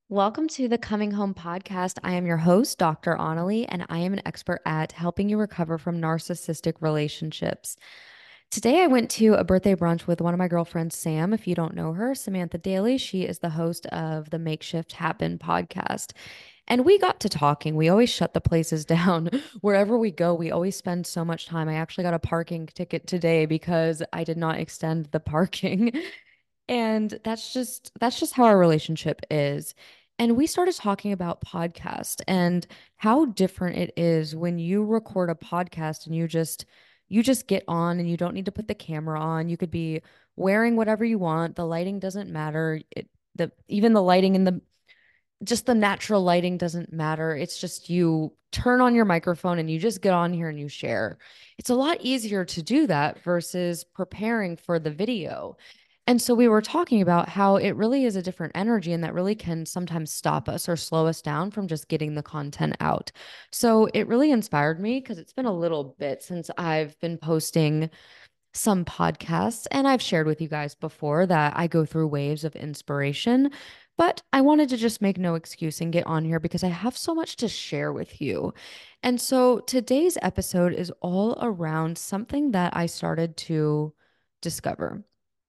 Welcome to the Coming Home podcast. I am your host, Dr. Annalie, and I am an expert at helping you recover from narcissistic relationships. Today, I went to a birthday brunch with one of my girlfriends, Sam. If you don't know her, Samantha Daly, she is the host of the Makeshift Happen podcast. And we got to talking. We always shut the places down. Wherever we go, we always spend so much time. I actually got a parking ticket today because I did not extend the parking. And that's just how our relationship is. And we started talking about podcast and how different it is when you record a podcast and you just get on and you don't need to put the camera on. You could be wearing whatever you want. The lighting doesn't matter. The even the lighting in the just the natural lighting doesn't matter. It's just you turn on your microphone and you just get on here and you share. It's a lot easier to do that versus preparing for the video. And so we were talking about how it really is a different energy and that really can sometimes stop us or slow us down from just getting the content out. So it really inspired me because it's been a little bit since I've been posting some podcasts, and I've shared with you guys before that I go through waves of inspiration. But I wanted to just make no excuse and get on here because I have so much to share with you. And so today's episode is all around something that I started to discover.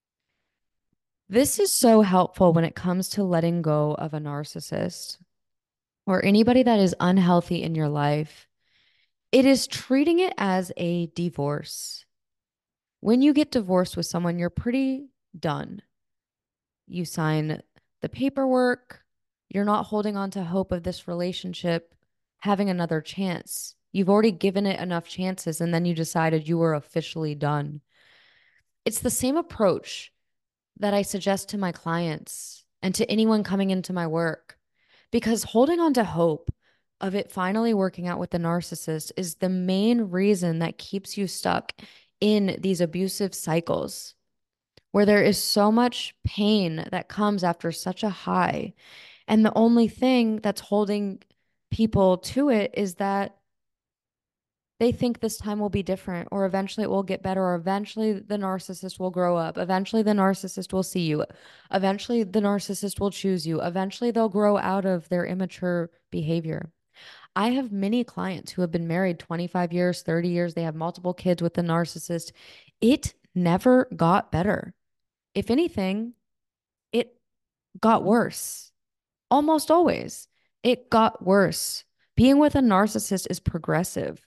This is so helpful when it comes to letting go of a narcissist or anybody that is unhealthy in your life. It is treating it as a divorce. When you get divorced with someone, you're pretty done. You sign the paperwork. You're not holding on to hope of this relationship having another chance. You've already given it enough chances, and then you decided you were officially done. It's the same approach that I suggest to my clients and to anyone coming into my work, because holding on to hope of it finally working out with the narcissist is the main reason that keeps you stuck in these abusive cycles where there is so much pain that comes after such a high. And the only thing that's holding people to it is that they think this time will be different, or eventually it will get better, or eventually the narcissist will grow up. Eventually the narcissist will see you. Eventually the narcissist will choose you. Eventually they'll grow out of their immature behavior. I have many clients who have been married 25 years, 30 years. They have multiple kids with the narcissist. It never got better. If anything, it got worse. Almost always, it got worse. Being with a narcissist is progressive.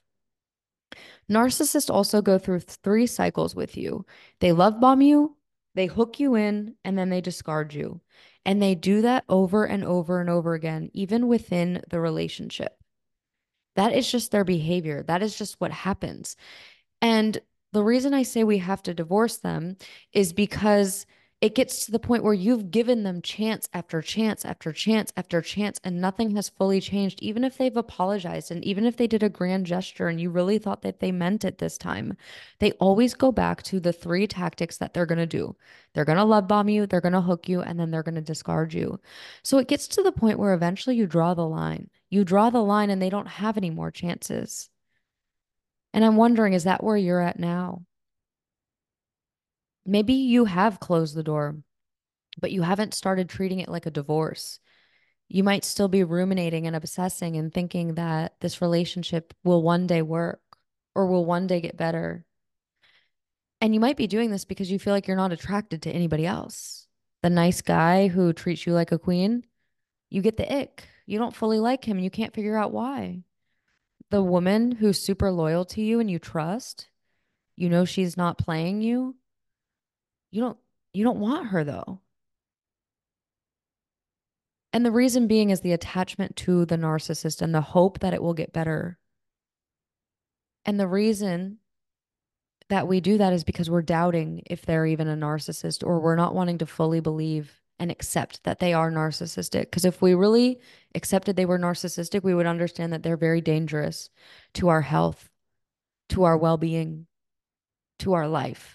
Narcissists also go through three cycles with you. They love bomb you, they hook you in, and then they discard you. And they do that over and over and over again, even within the relationship. That is just their behavior. That is just what happens. And the reason I say we have to divorce them is because it gets to the point where you've given them chance after chance after chance after chance, and nothing has fully changed, even if they've apologized and even if they did a grand gesture and you really thought that they meant it this time. They always go back to the three tactics that they're going to do. They're going to love bomb you, they're going to hook you, and then they're going to discard you. So it gets to the point where eventually you draw the line. You draw the line and they don't have any more chances. And I'm wondering, is that where you're at now? Maybe you have closed the door, but you haven't started treating it like a divorce. You might still be ruminating and obsessing and thinking that this relationship will one day work or will one day get better. And you might be doing this because you feel like you're not attracted to anybody else. The nice guy who treats you like a queen, you get the ick. You don't fully like him and you can't figure out why. The woman who's super loyal to you and you trust, you know she's not playing you. You don't you don't want her though. And the reason being is the attachment to the narcissist and the hope that it will get better. And the reason that we do that is because we're doubting if they're even a narcissist, or we're not wanting to fully believe and accept that they are narcissistic. Because if we really accepted they were narcissistic, we would understand that they're very dangerous to our health, to our well being, to our life.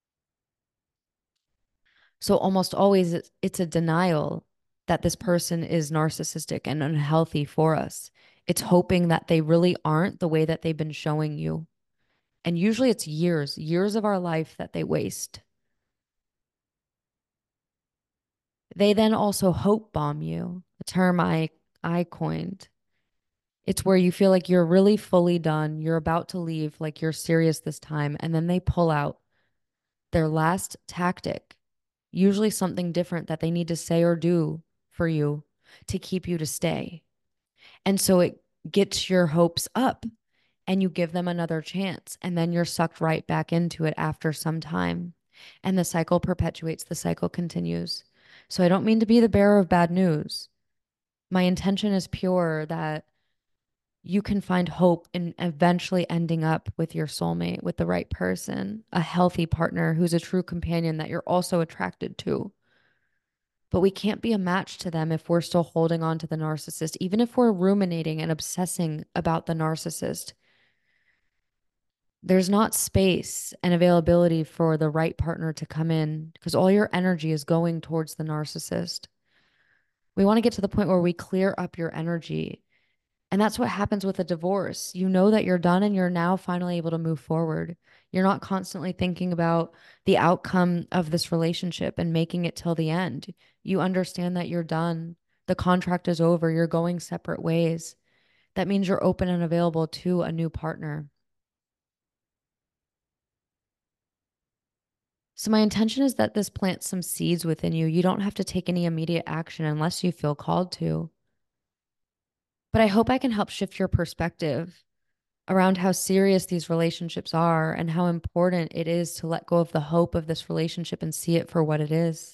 So almost always it's a denial that this person is narcissistic and unhealthy for us. It's hoping that they really aren't the way that they've been showing you. And usually it's years, years of our life that they waste. They then also hope bomb you term I coined. It's where you feel like you're really fully done, you're about to leave, like you're serious this time, and then they pull out their last tactic, usually something different that they need to say or do for you to keep you to stay. And so it gets your hopes up and you give them another chance. And then you're sucked right back into it after some time. And the cycle perpetuates, the cycle continues. So I don't mean to be the bearer of bad news. My intention is pure that you can find hope in eventually ending up with your soulmate, with the right person, a healthy partner who's a true companion that you're also attracted to. But we can't be a match to them if we're still holding on to the narcissist, even if we're ruminating and obsessing about the narcissist. There's not space and availability for the right partner to come in because all your energy is going towards the narcissist. We want to get to the point where we clear up your energy. And that's what happens with a divorce. You know that you're done and you're now finally able to move forward. You're not constantly thinking about the outcome of this relationship and making it till the end. You understand that you're done. The contract is over. You're going separate ways. That means you're open and available to a new partner. So, my intention is that this plants some seeds within you. You don't have to take any immediate action unless you feel called to. But I hope I can help shift your perspective around how serious these relationships are and how important it is to let go of the hope of this relationship and see it for what it is.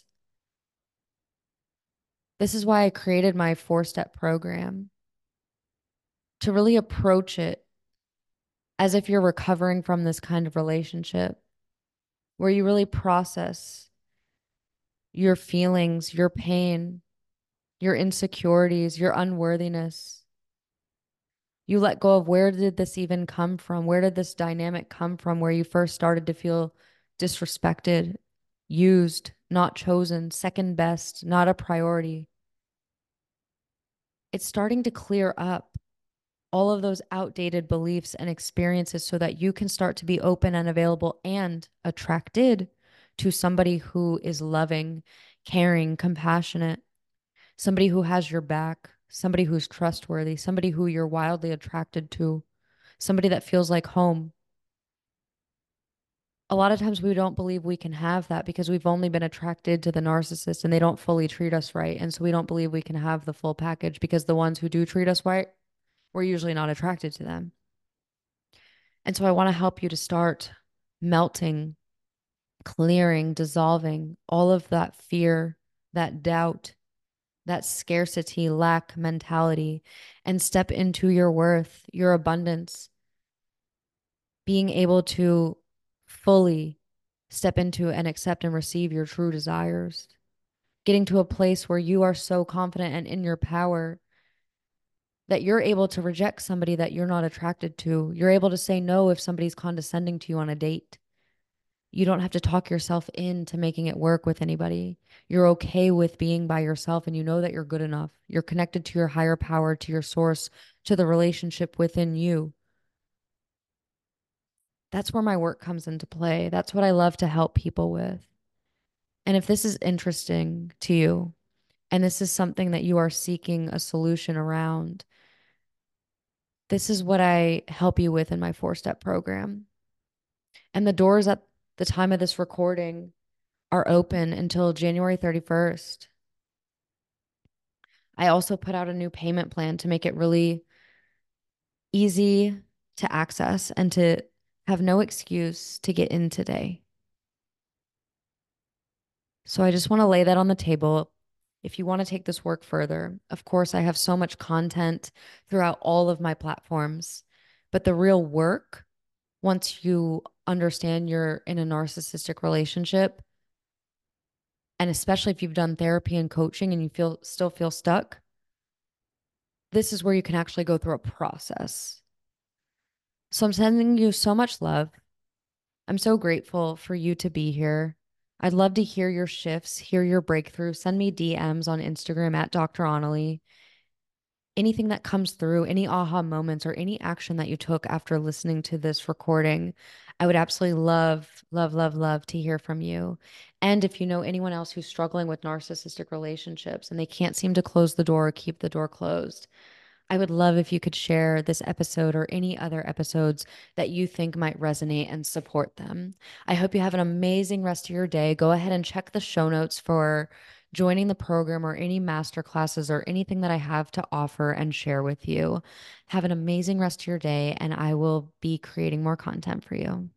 This is why I created my 4-step program to really approach it as if you're recovering from this kind of relationship, where you really process your feelings, your pain, your insecurities, your unworthiness. You let go of where did this even come from? Where did this dynamic come from where you first started to feel disrespected, used, not chosen, second best, not a priority? It's starting to clear up all of those outdated beliefs and experiences so that you can start to be open and available and attracted to somebody who is loving, caring, compassionate, somebody who has your back, somebody who's trustworthy, somebody who you're wildly attracted to, somebody that feels like home. A lot of times we don't believe we can have that because we've only been attracted to the narcissist and they don't fully treat us right. And so we don't believe we can have the full package because the ones who do treat us right, we're usually not attracted to them. And so I want to help you to start melting, clearing, dissolving all of that fear, that doubt, that scarcity, lack mentality, and step into your worth, your abundance, being able to fully step into and accept and receive your true desires, getting to a place where you are so confident and in your power that you're able to reject somebody that you're not attracted to. You're able to say no if somebody's condescending to you on a date. You don't have to talk yourself into making it work with anybody. You're okay with being by yourself and you know that you're good enough. You're connected to your higher power, to your source, to the relationship within you. That's where my work comes into play. That's what I love to help people with. And if this is interesting to you, and this is something that you are seeking a solution around, this is what I help you with in my 4-step program. And the doors at the time of this recording are open until January 31st. I also put out a new payment plan to make it really easy to access and to have no excuse to get in today. So I just want to lay that on the table. If you want to take this work further, of course, I have so much content throughout all of my platforms, but the real work, once you understand you're in a narcissistic relationship, and especially if you've done therapy and coaching and you still feel stuck, this is where you can actually go through a process. So I'm sending you so much love. I'm so grateful for you to be here. I'd love to hear your shifts, hear your breakthrough. Send me DMs on Instagram at Dr. Annalie. anything that comes through, any aha moments or any action that you took after listening to this recording. I would absolutely love, love, love, love to hear from you. And if you know anyone else who's struggling with narcissistic relationships and they can't seem to close the door or keep the door closed, I would love if you could share this episode or any other episodes that you think might resonate and support them. I hope you have an amazing rest of your day. Go ahead and check the show notes for joining the program or any master classes or anything that I have to offer and share with you. Have an amazing rest of your day, and I will be creating more content for you.